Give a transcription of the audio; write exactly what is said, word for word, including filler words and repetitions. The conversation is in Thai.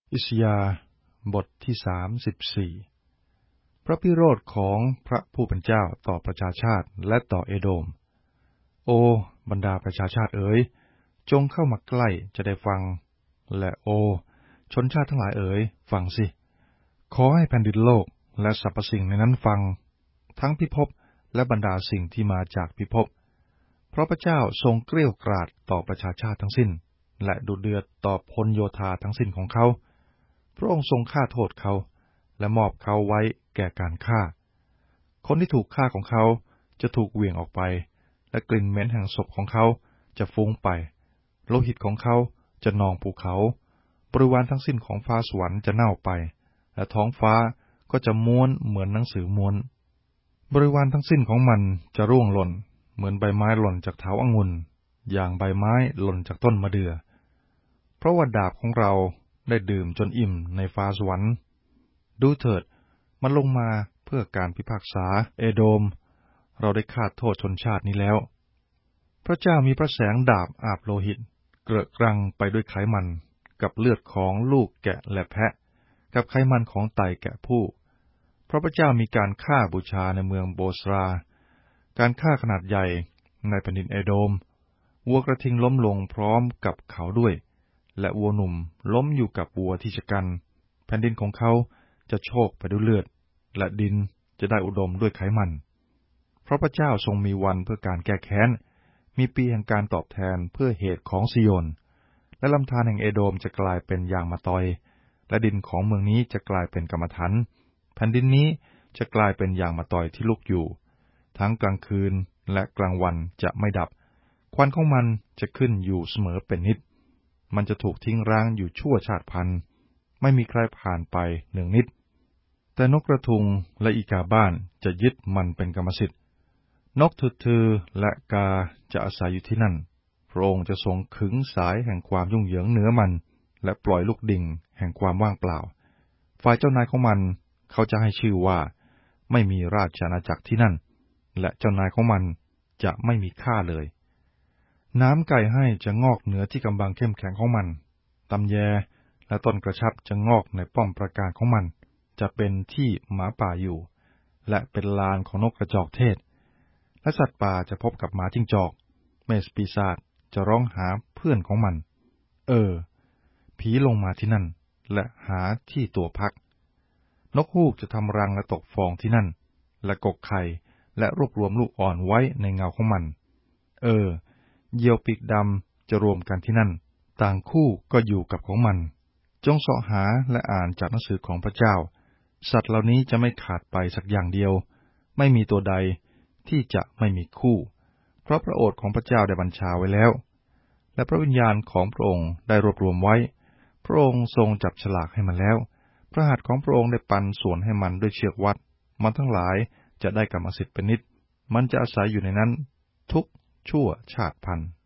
อิสยาห์บทที่สามสิบสี่พระพิโรธของพระผู้เป็นเจ้าต่อประชาชาติและต่อเอโดมโอบรรดาประชาชาติเอ๋ยจงเข้ามาใกล้จะได้ฟังและโอชนชาติทั้งหลายเอ๋ยฟังสิขอให้แผ่นดินโลกและสรรพสิ่งในนั้นฟังทั้งพิภพและบรรดาสิ่งที่มาจากพิภพเพราะพระเจ้าทรงเกรี้ยวกราดต่อประชาชาติทั้งสิ้นและดุเดือดต่อพลโยธาทั้งสิ้นของเขาพระองค์ทรงฆ่าโทษเขาและมอบเขาไว้แก่การฆ่าคนที่ถูกฆ่าของเขาจะถูกเหวี่ยงออกไปและกลิ่นเหม็นแห่งศพของเขาจะฟุ้งไปโลหิตของเขาจะนองภูเขาบริวารทั้งสิ้นของฟ้าสวรรค์จะเน่าไปและท้องฟ้าก็จะม้วนเหมือนหนังสือม้วนบริวารทั้งสิ้นของมันจะร่วงหล่นเหมือนใบไม้หล่นจากเถาองุ่นอย่างใบไม้หล่นจากต้นมะเดื่อเพราะว่าดาบของเราได้ดื่มจนอิ่มในฟ้าสวรรค์ดูเถิดมันลงมาเพื่อการพิพากษาเอโดมเราได้ฆ่าโทษชนชาตินี้แล้วพระเจ้ามีพระแสงดาบอาบโลหิตเกลอะกรังไปด้วยไขมันกับเลือดของลูกแกะและแพะกับไขมันของไต่แกะผู้เพราะพระเจ้ามีการฆ่าบูชาในเมืองโบสราการฆ่าขนาดใหญ่ในแผ่นดินเอโดมวัวกระทิงล้มลงพร้อมกับเขาด้วยและวัวหนุ่มล้มอยู่กับวัวที่ชะกันแผ่นดินของเขาจะโชกไปด้วยเลือดและดินจะได้อุดมด้วยไขมันเพราะพระเจ้าทรงมีวันเพื่อการแก้แค้นมีปีแห่งการตอบแทนเพื่อเหตุของซิโยนและลำธารแห่งเอโดมจะกลายเป็นยางมะตอยและดินของเมืองนี้จะกลายเป็นกำมะถันแผ่นดินนี้จะกลายเป็นยางมะตอยที่ลุกอยู่ทั้งกลางคืนและกลางวันจะไม่ดับควันของมันจะขึ้นอยู่เสมอเป็นนิดมันจะถูกทิ้งร้างอยู่ชั่วชาติพันธุ์ไม่มีใครผ่านไปหนึ่งนิดแต่นกกระทุงและอีกาบ้านจะยึดมันเป็นกรรมสิทธิ์นกถือถือและกาจะอาศัยอยู่ที่นั่นพระองค์จะทรงขึงสายแห่งความยุ่งเหยิงเหนือมันและปล่อยลูกดิ่งแห่งความว่างเปล่าฝ่ายเจ้านายของมันเขาจะให้ชื่อว่าไม่มีราชอาณาจักรที่นั่นและเจ้านายของมันจะไม่มีค่าเลยน้ำไก่ให้จะงอกเหนือที่กำบังเข้มแข็งของมันตำแยและต้นกระชับจะงอกในป้อมปราการของมันจะเป็นที่หมาป่าอยู่และเป็นลานของนกกระจอกเทศและสัตว์ป่าจะพบกับหมาจิ้งจอกเมสปีศาจจะร้องหาเพื่อนของมันเออผีลงมาที่นั่นและหาที่ตัวพักนกฮูกจะทำรังและตกฟองที่นั่นและกกไข่และรวบรวมลูกอ่อนไว้ในเงาของมันเออเหยี่ยวปีกดำจะรวมกันที่นั่นต่างคู่ก็อยู่กับของมันจงเสาะหาและอ่านจากหนังสือของพระเจ้าสัตว์เหล่านี้จะไม่ขาดไปสักอย่างเดียวไม่มีตัวใดที่จะไม่มีคู่เพราะพระโอษฐ์ของพระเจ้าได้บัญชาไว้แล้วและพระวิญญาณของพระองค์ได้รวบรวมไว้พระองค์ทรงจับฉลากให้มันแล้วพระหัตถ์ของพระองค์ได้ปันส่วนให้มันด้วยเชือกวัดมันทั้งหลายจะได้กรรมสิทธิ์เป็นนิจมันจะอาศัยอยู่ในนั้นทุกชั่วชาติพันธุ์